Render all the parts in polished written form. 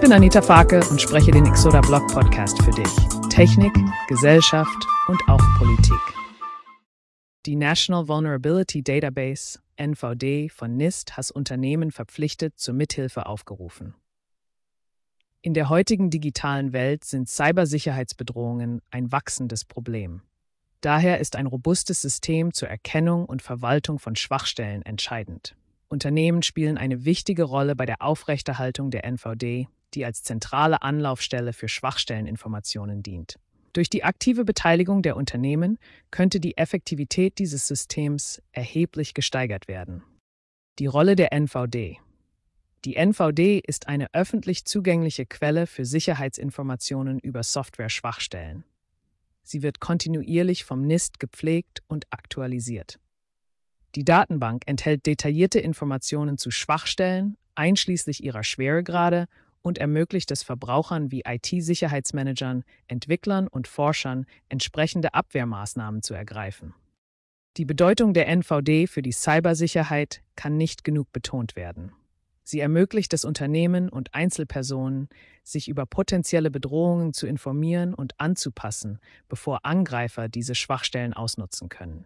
bin Anita Farke und spreche den Exoda Blog Podcast für dich. Technik, Gesellschaft und auch Politik. Die National Vulnerability Database, NVD, von NIST hat Unternehmen verpflichtet zur Mithilfe aufgerufen. In der heutigen digitalen Welt sind Cybersicherheitsbedrohungen ein wachsendes Problem. Daher ist ein robustes System zur Erkennung und Verwaltung von Schwachstellen entscheidend. Unternehmen spielen eine wichtige Rolle bei der Aufrechterhaltung der NVD, die als zentrale Anlaufstelle für Schwachstelleninformationen dient. Durch die aktive Beteiligung der Unternehmen könnte die Effektivität dieses Systems erheblich gesteigert werden. Die Rolle der NVD. Die NVD ist eine öffentlich zugängliche Quelle für Sicherheitsinformationen über Software-Schwachstellen. Sie wird kontinuierlich vom NIST gepflegt und aktualisiert. Die Datenbank enthält detaillierte Informationen zu Schwachstellen, einschließlich ihrer Schweregrade, und ermöglicht es Verbrauchern wie IT-Sicherheitsmanagern, Entwicklern und Forschern, entsprechende Abwehrmaßnahmen zu ergreifen. Die Bedeutung der NVD für die Cybersicherheit kann nicht genug betont werden. Sie ermöglicht es Unternehmen und Einzelpersonen, sich über potenzielle Bedrohungen zu informieren und anzupassen, bevor Angreifer diese Schwachstellen ausnutzen können.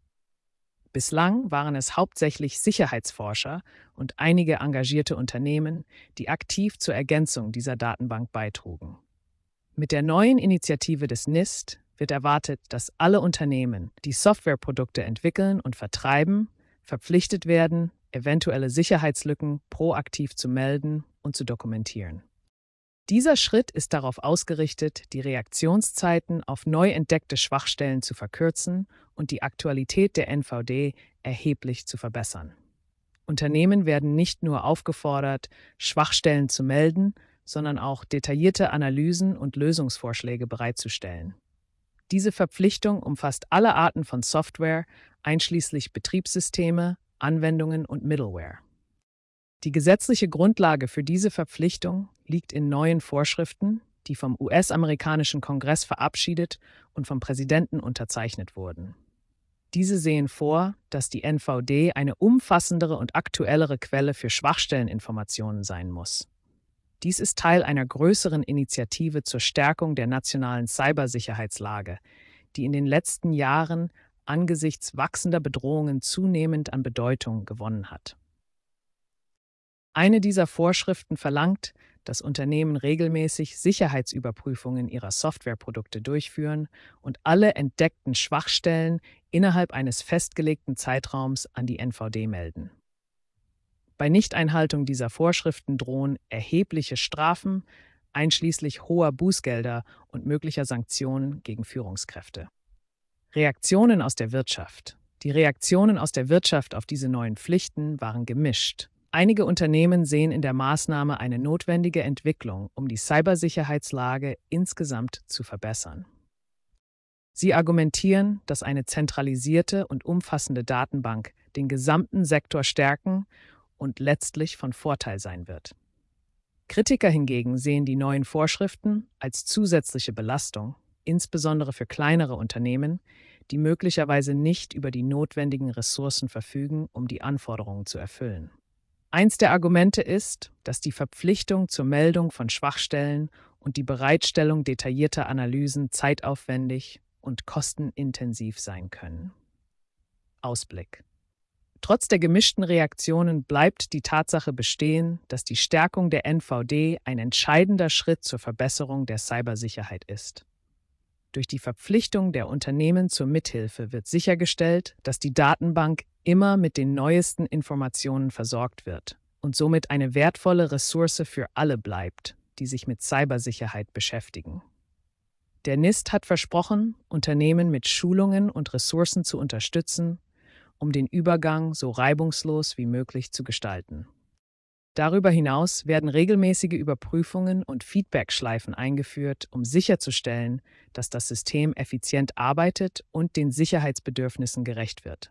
Bislang waren es hauptsächlich Sicherheitsforscher und einige engagierte Unternehmen, die aktiv zur Ergänzung dieser Datenbank beitrugen. Mit der neuen Initiative des NIST wird erwartet, dass alle Unternehmen, die Softwareprodukte entwickeln und vertreiben, verpflichtet werden, eventuelle Sicherheitslücken proaktiv zu melden und zu dokumentieren. Dieser Schritt ist darauf ausgerichtet, die Reaktionszeiten auf neu entdeckte Schwachstellen zu verkürzen und die Aktualität der NVD erheblich zu verbessern. Unternehmen werden nicht nur aufgefordert, Schwachstellen zu melden, sondern auch detaillierte Analysen und Lösungsvorschläge bereitzustellen. Diese Verpflichtung umfasst alle Arten von Software, einschließlich Betriebssysteme, Anwendungen und Middleware. Die gesetzliche Grundlage für diese Verpflichtung liegt in neuen Vorschriften, die vom US-amerikanischen Kongress verabschiedet und vom Präsidenten unterzeichnet wurden. Diese sehen vor, dass die NVD eine umfassendere und aktuellere Quelle für Schwachstelleninformationen sein muss. Dies ist Teil einer größeren Initiative zur Stärkung der nationalen Cybersicherheitslage, die in den letzten Jahren angesichts wachsender Bedrohungen zunehmend an Bedeutung gewonnen hat. Eine dieser Vorschriften verlangt, dass Unternehmen regelmäßig Sicherheitsüberprüfungen ihrer Softwareprodukte durchführen und alle entdeckten Schwachstellen innerhalb eines festgelegten Zeitraums an die NVD melden. Bei Nichteinhaltung dieser Vorschriften drohen erhebliche Strafen, einschließlich hoher Bußgelder und möglicher Sanktionen gegen Führungskräfte. Reaktionen aus der Wirtschaft. Die Reaktionen aus der Wirtschaft auf diese neuen Pflichten waren gemischt. Einige Unternehmen sehen in der Maßnahme eine notwendige Entwicklung, um die Cybersicherheitslage insgesamt zu verbessern. Sie argumentieren, dass eine zentralisierte und umfassende Datenbank den gesamten Sektor stärken und letztlich von Vorteil sein wird. Kritiker hingegen sehen die neuen Vorschriften als zusätzliche Belastung, insbesondere für kleinere Unternehmen, die möglicherweise nicht über die notwendigen Ressourcen verfügen, um die Anforderungen zu erfüllen. Eins der Argumente ist, dass die Verpflichtung zur Meldung von Schwachstellen und die Bereitstellung detaillierter Analysen zeitaufwendig und kostenintensiv sein können. Ausblick. Trotz der gemischten Reaktionen bleibt die Tatsache bestehen, dass die Stärkung der NVD ein entscheidender Schritt zur Verbesserung der Cybersicherheit ist. Durch die Verpflichtung der Unternehmen zur Mithilfe wird sichergestellt, dass die Datenbank immer mit den neuesten Informationen versorgt wird und somit eine wertvolle Ressource für alle bleibt, die sich mit Cybersicherheit beschäftigen. Der NIST hat versprochen, Unternehmen mit Schulungen und Ressourcen zu unterstützen, um den Übergang so reibungslos wie möglich zu gestalten. Darüber hinaus werden regelmäßige Überprüfungen und Feedbackschleifen eingeführt, um sicherzustellen, dass das System effizient arbeitet und den Sicherheitsbedürfnissen gerecht wird.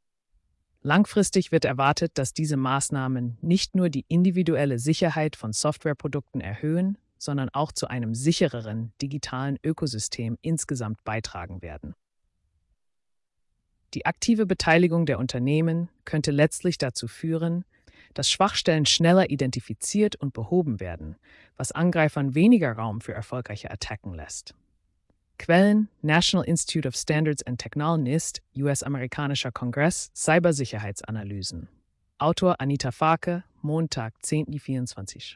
Langfristig wird erwartet, dass diese Maßnahmen nicht nur die individuelle Sicherheit von Softwareprodukten erhöhen, sondern auch zu einem sichereren digitalen Ökosystem insgesamt beitragen werden. Die aktive Beteiligung der Unternehmen könnte letztlich dazu führen, dass Schwachstellen schneller identifiziert und behoben werden, was Angreifern weniger Raum für erfolgreiche Attacken lässt. Quellen: National Institute of Standards and Technology NIST, US-amerikanischer Kongress, Cybersicherheitsanalysen. Autor Anita Farke, Montag, 10.24.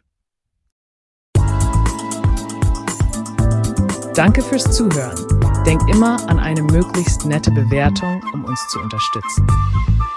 Danke fürs Zuhören. Denk immer an eine möglichst nette Bewertung, um uns zu unterstützen.